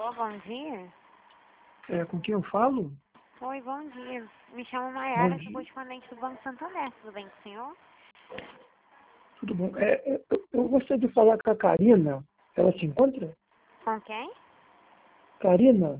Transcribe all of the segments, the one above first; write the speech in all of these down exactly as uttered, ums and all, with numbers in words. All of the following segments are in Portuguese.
Alô, bom dia. É, com quem eu falo? Oi, bom dia. Me chamo Bom Maiara, sou dia. correspondente do Banco Santander. Tudo bem com o senhor? Tudo bom? É, é, eu, eu gostaria de falar com a Karina. Ela se encontra? Com quem? Karina?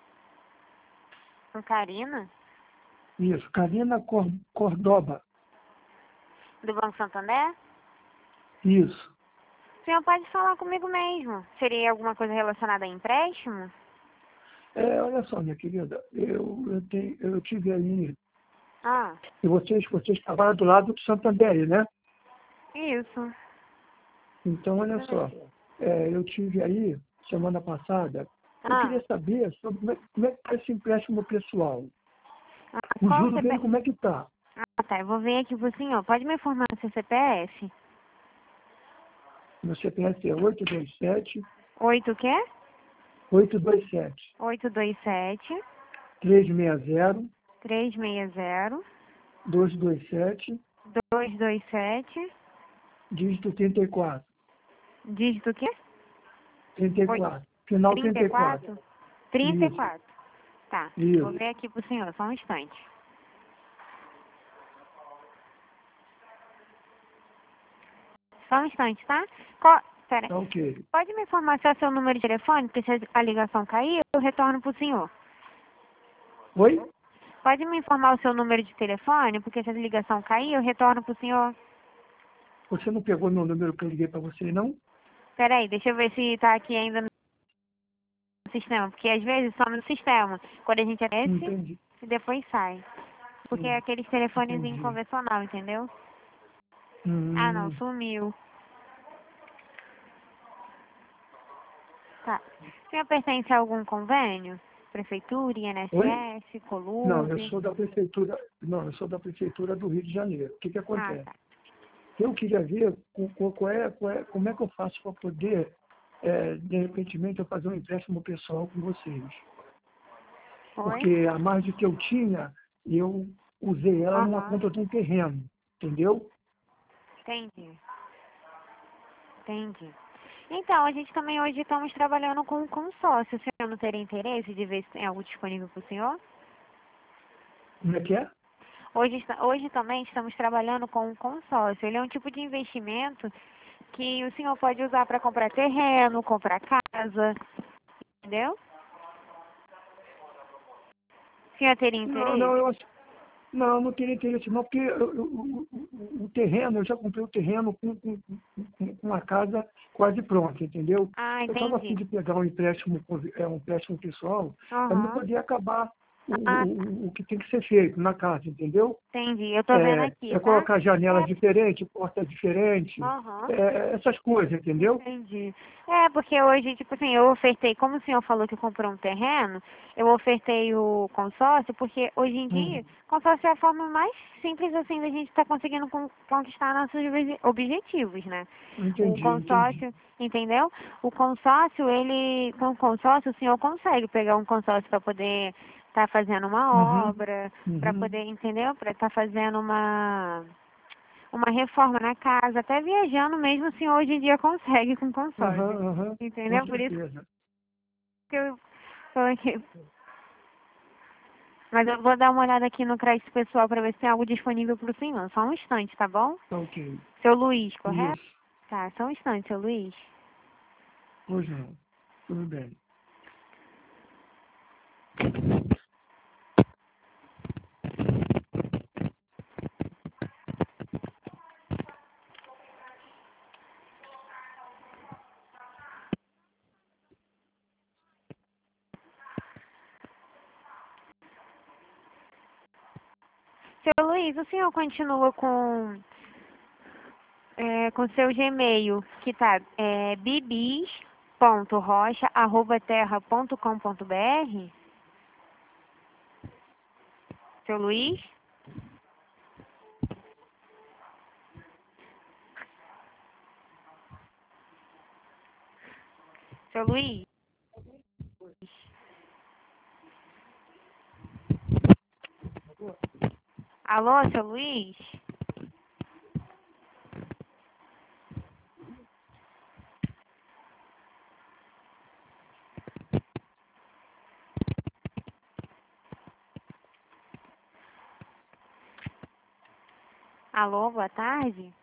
Com Karina, Isso, Karina Cor, Cordoba. do Banco Santander? Isso. O senhor pode falar comigo mesmo. Seria alguma coisa relacionada a empréstimo? É, olha só, minha querida, eu, eu, tenho, eu tive aí, Ah, e vocês, vocês trabalham do lado do Santander, né? isso. Então, olha Tudo só, bem. é, eu tive aí, semana passada, eu Ah, queria saber sobre como é, como é que está esse empréstimo pessoal. ah, O qual o juro C P... dele, como é que está? Ah, tá. Eu vou ver aqui pro senhor. Pode me informar o seu C P F? Meu C P F é oito dois sete, Oito o quê? oito dois sete, Oito dois sete, três seis zero, três seis zero, dois dois sete, dois dois sete. dígito trinta e quatro. Dígito o quê? trinta e Oi. quatro. Final Trinta trinta e e quatro. quatro? Trinta e Isso, quatro. Tá. Vou isso. ver aqui pro senhor, só um instante. Só um instante, tá? Co... Pera. Tá ok. Pode me informar se é o seu número de telefone, porque se a ligação cair, eu retorno pro senhor. Oi? Pode me informar o seu número de telefone, porque se a ligação cair, eu retorno pro senhor. Você não pegou meu número que eu liguei para você, não? Pera aí, deixa eu ver se tá aqui ainda no sistema, porque às vezes some no sistema. Quando a gente Não aparece, entendi. e depois sai. Porque é Hum, aqueles telefones entendi. inconvencional, entendeu? Ah, não, Hum, sumiu. Tá. O senhor pertence a algum convênio? Prefeitura, oi? I N S S, Não, eu Colube? sou da prefeitura. Não, eu sou da prefeitura do Rio de Janeiro. O que que Ah, acontece? tá. Eu queria ver com- com- qual é, qual é, como é que eu faço para poder, é, de repentemente, eu fazer um empréstimo pessoal com vocês. Oi? Porque a margem que eu tinha, eu usei ela numa Aham. compra de um terreno, entendeu? Entendi. Entendi. Então, a gente também hoje estamos trabalhando com um consórcio. O senhor não teria interesse de ver se tem algo disponível para o senhor? Como é que é? Hoje, esta- hoje também estamos trabalhando com um consórcio. Ele é um tipo de investimento que o senhor pode usar para comprar terreno, comprar casa, entendeu? O senhor teria Não, não, interesse? eu acho. Não, não teria interesse não, porque eu- eu- o, o- o terreno, eu já comprei o terreno com, com, com, com a casa quase pronta, entendeu? Ah, Eu estava a fim entendi. de pegar um empréstimo, é, um empréstimo pessoal, para não Aham. poder acabar o, Ah, o, o que tem que ser feito na casa, entendeu? entendi. Eu tô vendo É, aqui, é tá? colocar janelas É. diferentes, portas diferentes, Aham. é, essas coisas, entendeu? Entendi. É, porque hoje, tipo assim, eu ofertei, como o senhor falou que comprou um terreno, eu ofertei o consórcio, porque hoje em dia, Hum, consórcio é a forma mais simples, assim, da gente estar conseguindo con- conquistar nossos obje- objetivos, né? O entendi, entendi. consórcio, entendeu? O consórcio, ele, com o consórcio, o senhor consegue pegar um consórcio para poder estar fazendo uma Uhum, obra, para uhum, poder, entendeu? Para estar fazendo uma uma reforma na casa, até viajando mesmo, assim, hoje em dia consegue com consórcio. aham, aham, com Entendeu? Por isso certeza. que eu coloquei. Mas eu vou dar uma olhada aqui no crédito pessoal para ver se tem algo disponível para o senhor. Só um instante, tá bom? Tá ok. Seu Luiz, correto? Isso. Tá, só um instante, seu Luiz. Pois não. Tudo bem. Seu Luiz, o senhor continua com é, com seu Gmail, que tá é, bibis ponto rocha arroba terra ponto com ponto br? Seu Luiz? Seu Luiz? Alô, seu Luiz? Alô, boa tarde.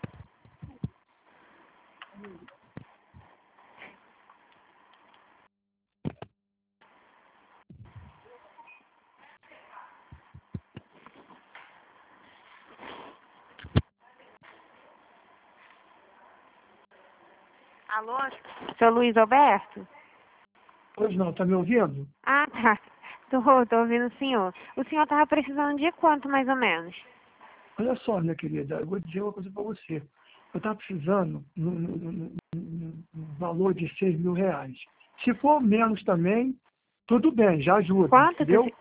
Alô, seu Luiz Alberto? Pois não, tá me ouvindo? Ah, tá. Tô, tô ouvindo o senhor. O senhor tava precisando de quanto, mais ou menos? Olha só, minha querida, eu vou dizer uma coisa para você. Eu estava precisando no, no, no, no- no valor de seis mil reais. Se for menos também, tudo bem, já ajuda, Quanto que o entendeu? se-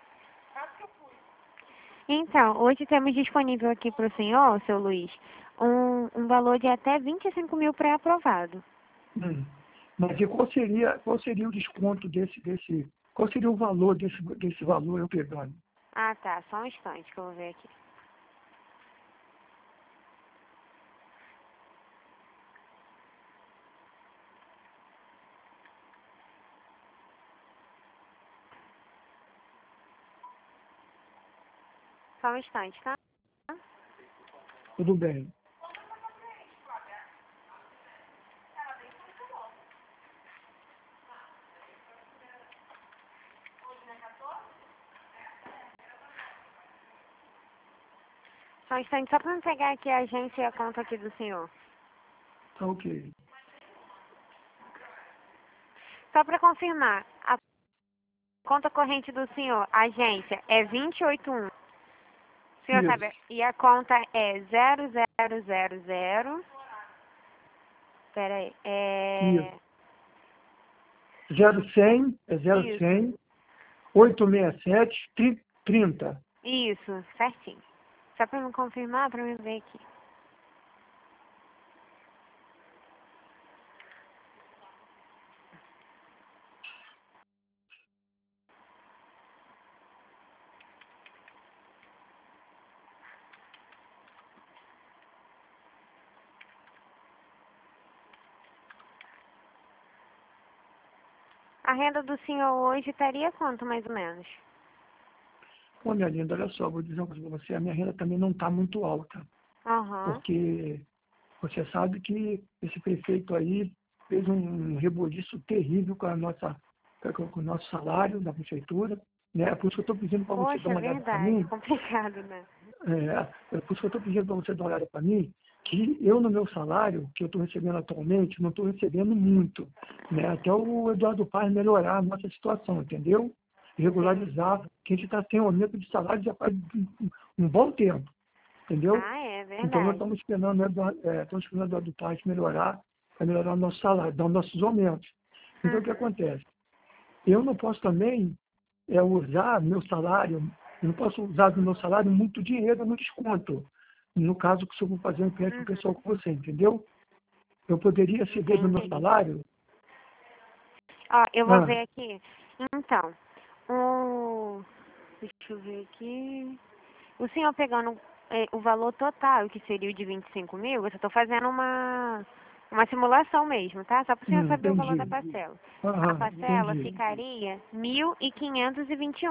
Então, hoje temos disponível aqui para o senhor, seu Luiz, um, um valor de até vinte e cinco mil pré-aprovado. Hum. Mas e qual seria, qual seria o desconto desse, desse, qual seria o valor desse, desse valor eu pegando? Ah, tá. Só um instante que eu vou ver aqui. Só um instante, tá? Tudo bem. Só um instante, só para me pegar aqui a agência e a conta aqui do senhor. Tá ok. Só para confirmar, a conta corrente do senhor, agência, é vinte e oito um. O senhor Isso, sabe? E a conta é zero zero zero zero. Pera aí. isso. É. zero cem, é zero Isso. cem, oito seis sete, trinta. Isso, certinho. Só para me confirmar, para me ver aqui. A renda do senhor hoje estaria quanto, mais ou menos? Ô, minha linda, olha só, vou dizer uma coisa para você, a minha renda também não está muito alta, Aham. porque você sabe que esse prefeito aí fez um reboliço terrível com, a nossa, com, com o nosso salário da prefeitura, né? É por isso que eu estou pedindo para você dar Poxa, é uma olhada para verdade. mim, Complicado, né? é, é por isso que eu estou pedindo para você dar uma olhada para mim, que eu no meu salário, que eu estou recebendo atualmente, não estou recebendo muito, né? Até o Eduardo Paz melhorar a nossa situação, entendeu? Regularizar, que a gente está sem aumento de salário já faz um, um um bom tempo, entendeu? Ah, é Então nós verdade. estamos esperando, né, Eduardo- é, estamos esperando o Eduardo Paz melhorar, para melhorar o nosso salário, dar os nossos aumentos. Então o que Uhum. acontece? Eu não posso também é, usar meu salário, eu não posso usar do meu salário muito dinheiro no desconto. No caso que se eu vou fazer um empréstimo Uhum. pessoal com você, entendeu? Eu poderia ceder do meu Entendi. salário. Ó, eu vou Ah, ver aqui. Então, o... Deixa eu ver aqui. O senhor pegando é, o valor total, que seria o de vinte e cinco mil, eu só estou fazendo uma, uma simulação mesmo, tá? Só para o senhor hum, saber o valor da entendi. parcela. A Aham, parcela entendi. ficaria mil quinhentos e vinte e um.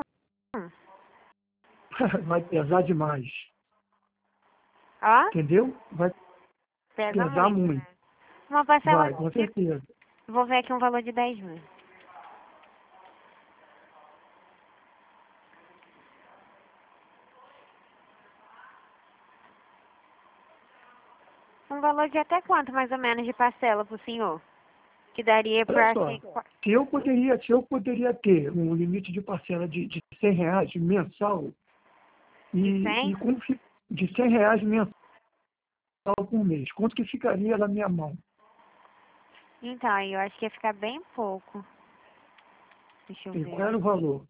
Vai pesar demais, Ó, entendeu? Vai pesa pesar muito, muito. né? Uma parcela Vai, com de... certeza. Vou ver aqui um valor de dez mil. Um valor de até quanto, mais ou menos, de parcela pro senhor? Que daria Olha pra... só, se- se eu poderia, se eu poderia ter um limite de parcela de, de cem reais mensal De e, e cem? como fi- de cem reais mensal por mês, quanto que ficaria na minha mão? Então, aí eu acho que ia ficar bem pouco. Deixa eu E qual ver. era o valor?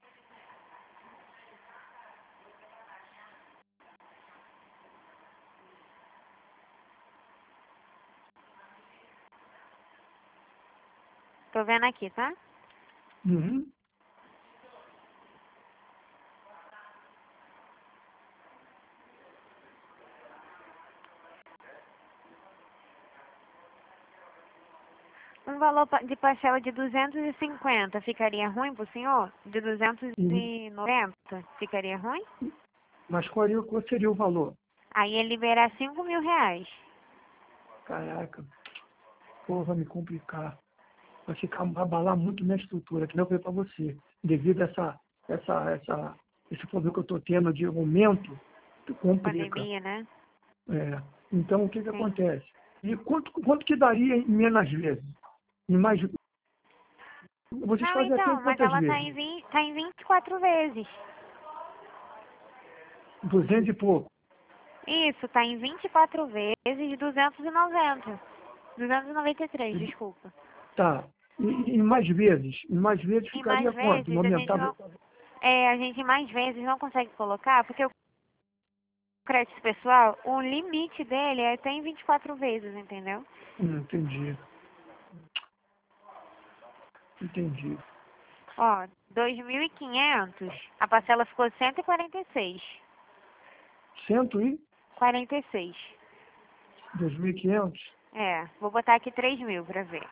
Tô vendo aqui, tá? Uhum. Um valor pa- de parcela de duzentos e cinquenta ficaria ruim pro senhor? De duzentos E- e noventa ficaria ruim? mas qual, seria, qual seria o valor? Aí ele liberar cinco mil reais. Caraca. Pô, vai me complicar. Vai ficar, vai abalar muito minha estrutura, que não foi para você. Devido a essa, essa, essa, esse problema que eu estou tendo de aumento, complica. Pandemia, né? É. Então, o que que Sim. acontece? E quanto, quanto que daria em menos vezes? Em mais, vocês Não, fazem até em então, mas quantas ela tá vezes? em, vinte, tá em vinte e quatro vezes. Duzentos e pouco. Isso, tá em vinte e quatro vezes, duzentos e noventa. duzentos e noventa e três, desculpa. Tá. E, e em mais vezes? Em mais vezes E mais ficaria quanto? Não vezes, a gente aumentava? não, é, a gente mais vezes não consegue colocar, porque o crédito pessoal, o limite dele é até em vinte e quatro vezes, entendeu? Hum, entendi. Entendi. Ó, dois mil e quinhentos, a parcela ficou cento e quarenta e seis. Cento e quarenta e seis. dois mil e quinhentos? É, vou botar aqui três mil pra ver.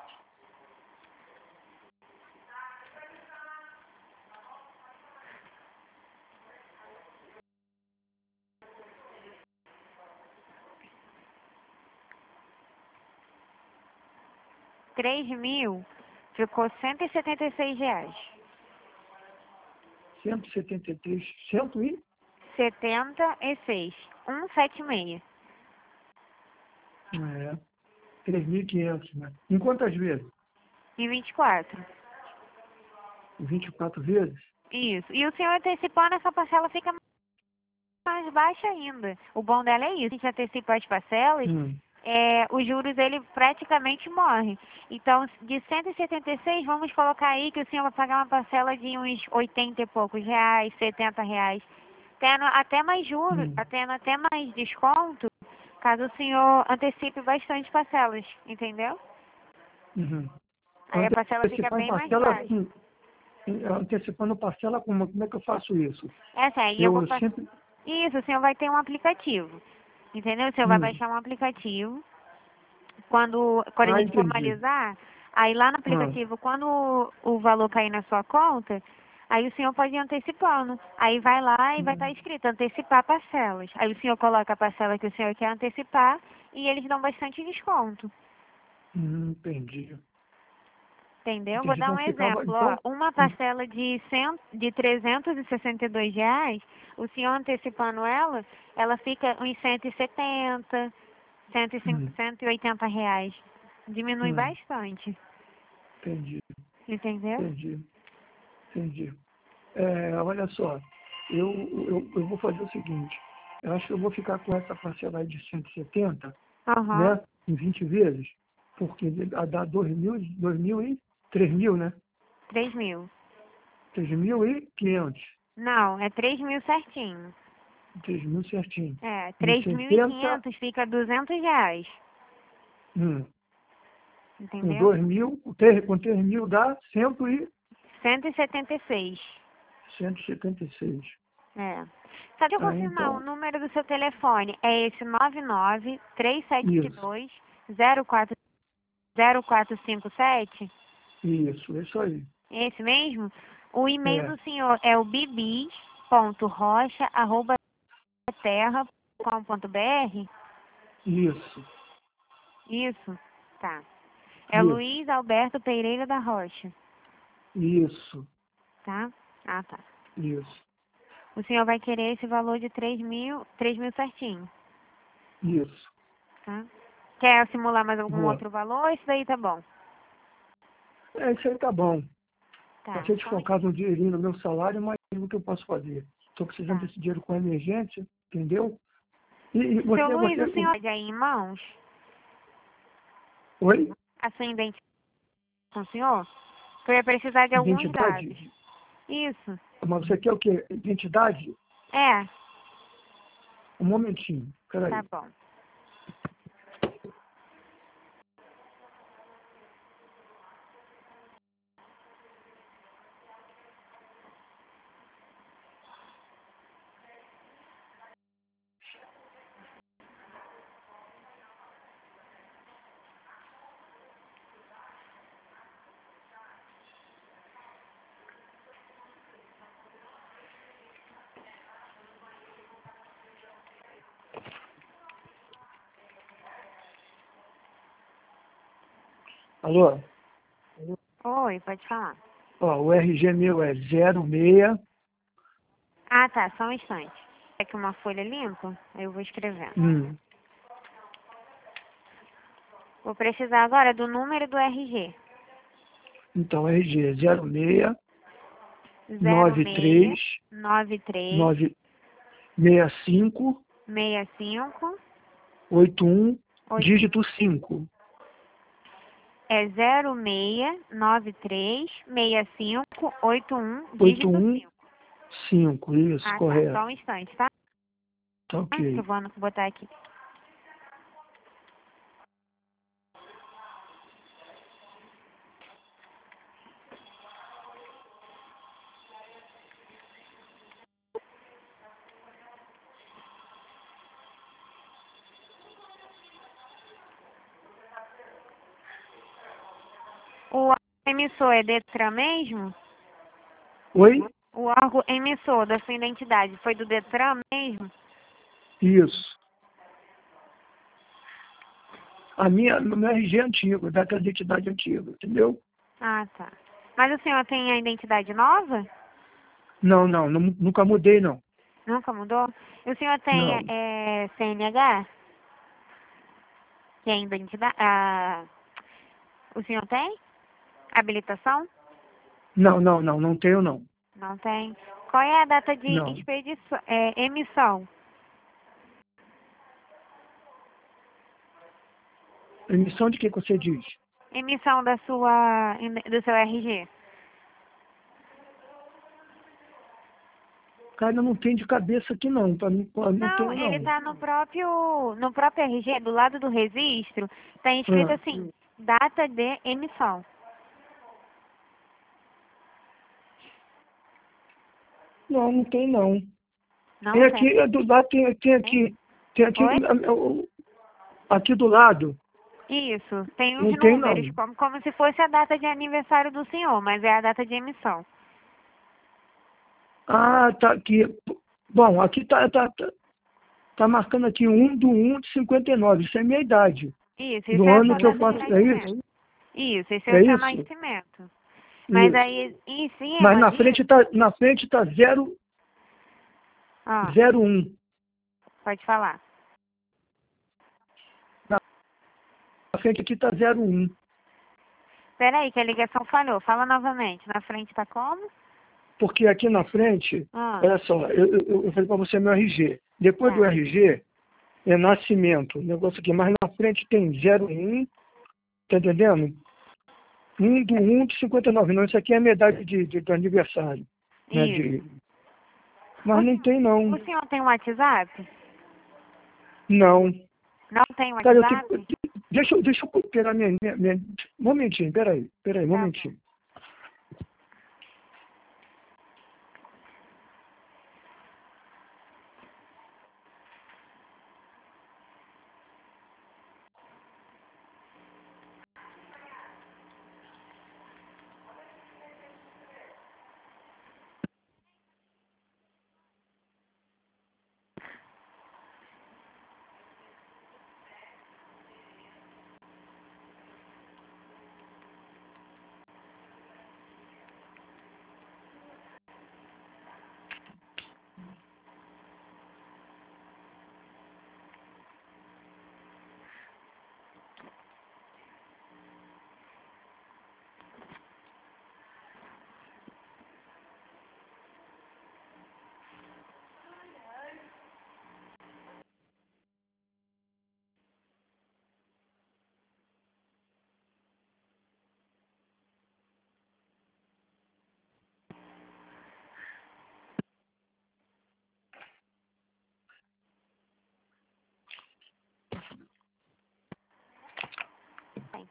três mil ficou cento e setenta e seis reais. Cento e setenta e três. Cento e? setenta e seis. cento e setenta e seis. É. Três mil e quinhentos, né? Em quantas vezes? E vinte e quatro. Vinte e quatro vezes? Isso. E o senhor antecipando essa parcela fica mais baixa ainda. O bom dela é isso. A gente antecipa as parcelas, Hum. é, os juros ele praticamente morre. Então, de cento e setenta e seis, vamos colocar aí que o senhor vai pagar uma parcela de uns oitenta e poucos reais, setenta reais. Tendo até mais juros, Hum. tendo até mais desconto, caso o senhor antecipe bastante parcelas, entendeu? Uhum. Aí a parcela fica Antecipar em bem mais parcela, baixa. assim, em- antecipando parcela, como, como é que eu faço isso? Essa aí eu vou Eu passar. sempre... Isso, o senhor vai ter um aplicativo. Entendeu? O senhor vai Hum. baixar um aplicativo. Quando, quando a Ah, gente entendi. formalizar, aí lá no Ah. aplicativo, quando o, o valor cair na sua conta, aí o senhor pode ir antecipando. Aí vai lá e vai estar Hum, escrito antecipar parcelas. Aí o senhor coloca a parcela que o senhor quer antecipar e eles dão bastante desconto. hum, entendi. Entendeu? Vou Entendi. dar Então um ficava... exemplo. Ó. Então... Uma parcela de, cem, de trezentos e sessenta e dois reais, o senhor antecipando ela, ela fica uns cento e setenta, cento e cinquenta, Hum, cento e oitenta reais. Diminui hum, bastante. entendi. Entendeu? Entendi. Entendi. É, olha só, eu, eu, eu vou fazer o seguinte, eu acho que eu vou ficar com essa parcela aí de cento e setenta, Aham. né, em vinte vezes, porque dá dois mil, dois mil e três mil, né? três mil. Três mil e quinhentos, Não, é três mil certinho. três mil certinho. É, Em três mil e setenta, quinhentos fica duzentos reais. hum, com Entendeu? dois mil, com três com três mil dá cento e cento e setenta e seis. cento e setenta e seis. É. Só de eu Ah, confirmar, o então, número do seu telefone é esse nove nove três sete isso, dois zero quatro zero quatro cinco sete? isso, isso aí. Esse mesmo? O e-mail É, do senhor é o bibis ponto rocha arroba terra ponto com ponto br? isso, Isso? Tá. É isso, Luiz Alberto Pereira da Rocha, isso, tá? Ah, tá. isso. O senhor vai querer esse valor de três mil, três mil certinho, Isso. tá? Quer simular mais algum Boa. outro valor? Isso daí tá bom. É, isso aí tá bom. Vai Tá. ser Só um desfocado um dinheirinho no meu salário, mas o que eu posso fazer? Estou precisando Tá. desse dinheiro com emergência, entendeu? E, e Seu você, Luiz, você... o senhor o- pode aí em mãos Oi? a sua identificação, senhor? Que eu ia precisar de alguns dados. Identidade? Isso. Mas você quer o quê? Identidade? É, Um momentinho. tá Peraí. bom. Alô? Oi, pode falar. Ó, o R G meu é zero seis. Ah, tá, só um instante. É que uma folha limpa, eu vou escrevendo. Hum, Vou precisar agora do número do R G. então, R G é zero seis zero nove seis três nove três nove seis cinco seis cinco oito um oito. dígito cinco. É zero seis nove três seis cinco oito um oito dígito um cinco. cinco, isso, Ah, tá. correto. Só um instante, tá? Tá Que eu ok. vou botar aqui. O emissor é Detran mesmo? Oi? O órgão emissor da sua identidade foi do Detran mesmo? Isso. A minha, no meu R G é antigo, daquela identidade antiga, entendeu? Ah, tá. Mas o senhor tem a identidade nova? Não, não, nu- nunca mudei, não. Nunca mudou? E o senhor tem Não. é, C N H? Que é a identidade? Ah, o senhor tem? Habilitação? Não, não, não, não tenho, não. Não tem. Qual é a data de Não. expedição, é, emissão? Emissão de que que você diz? Emissão da sua, do seu R G? Cara, não tem de cabeça aqui, não. Pra mim, pô, não Não, tenho, ele não. está no próprio, no próprio R G, do lado do registro, está escrito Ah, assim, data de emissão. não, não tem, não. Tem Não tem. aqui, é do lado, tem, tem aqui, tem aqui, Oi? ah, o- aqui do lado, Isso, tem os não tem, números, não. como, como se fosse a data de aniversário do senhor, mas é a data de emissão. Ah, tá aqui. Bom, aqui tá, tá, tá, tá marcando aqui um do um de cinquenta e nove. Isso é a minha idade. Isso, isso Do é a ano sua que eu data de faço. É nascimento. isso? Isso, esse é É o seu isso? nascimento. Mas Isso. aí, em Mas cima na disso, frente tá, na frente tá zero, ah, zero um. pode falar. Na frente aqui tá zero um. Peraí, que a ligação falhou. Fala novamente. Na frente tá como? Porque aqui na frente, Ah, olha só, eu, eu, eu falei para você meu R G. Depois do tá. R G é nascimento. O negócio aqui, mas na frente tem zero um, tá entendendo? um do um de cinquenta e nove. Não, isso aqui é a medalha de, de, do aniversário. Né, Isso. de, O, mas não sen- tem, não. o senhor tem um WhatsApp? Não. Não tem Cara, eu tô, WhatsApp? deixa, eu- deixa eu pegar minha, minha, minha... Momentinho, peraí. Peraí, Tá bom. momentinho. Tem.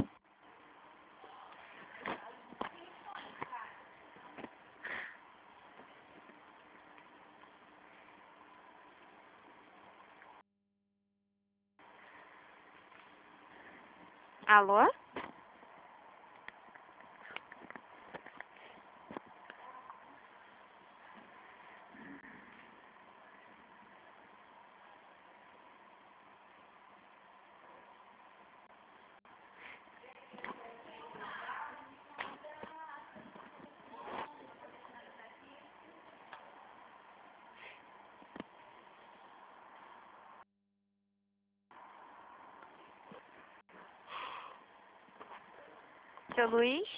Alô? Seu Luiz?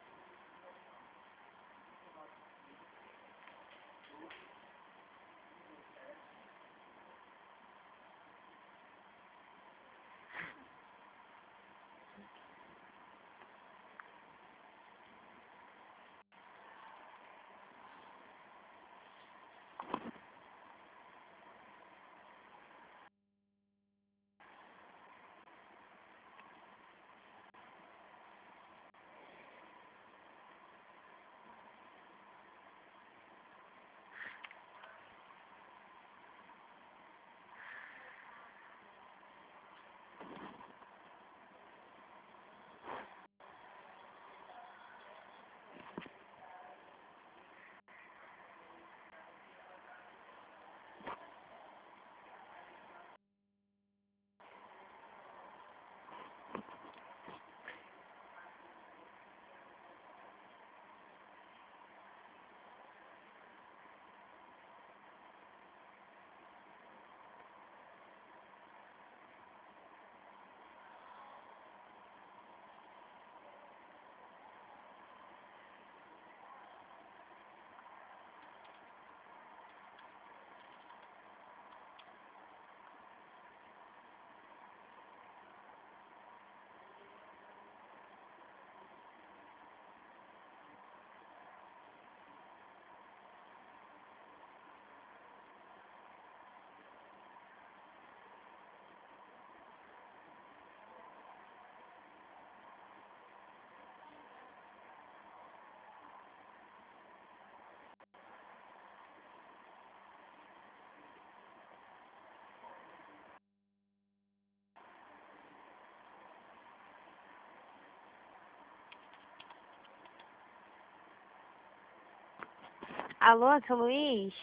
Alô, seu Luiz?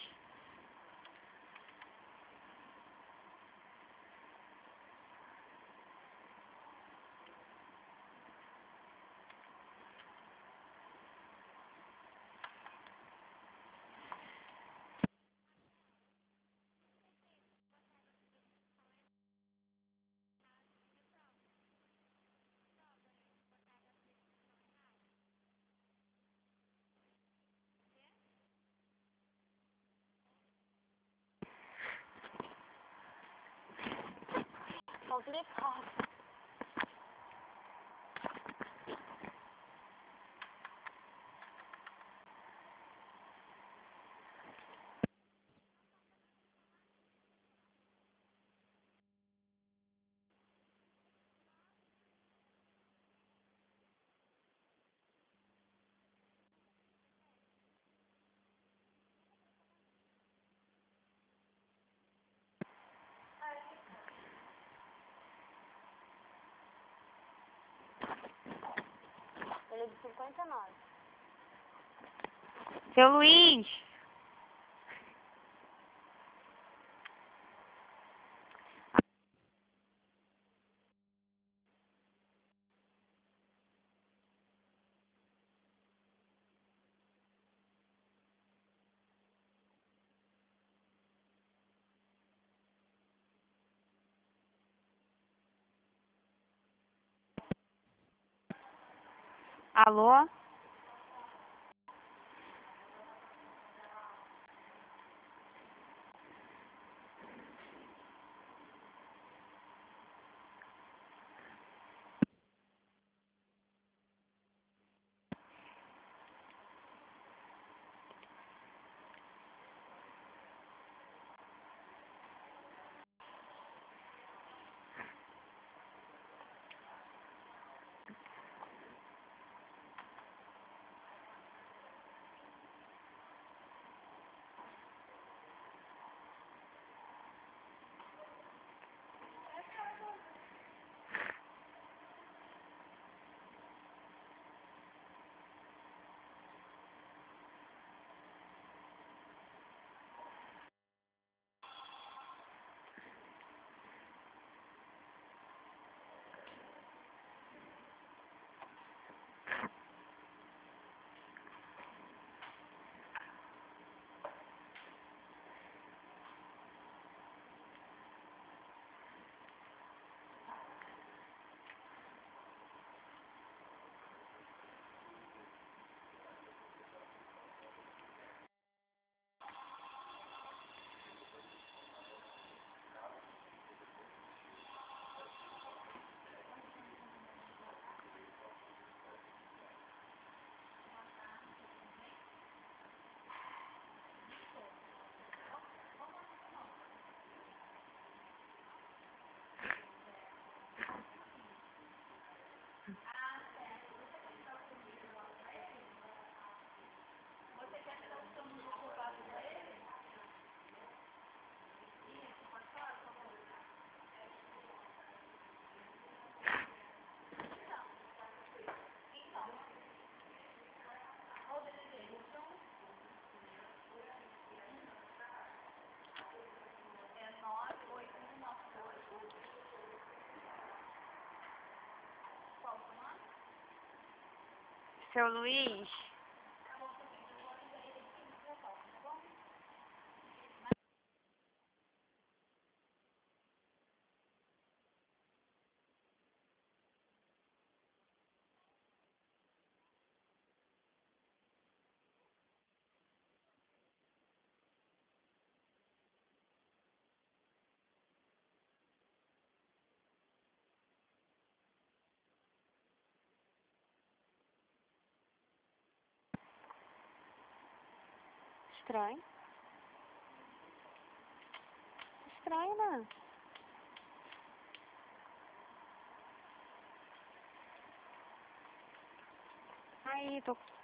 Complicado. Ele é de cinquenta e nove. Seu Luiz? Alô? Seu Luiz? Estranho. Estranho, né? Aí, tô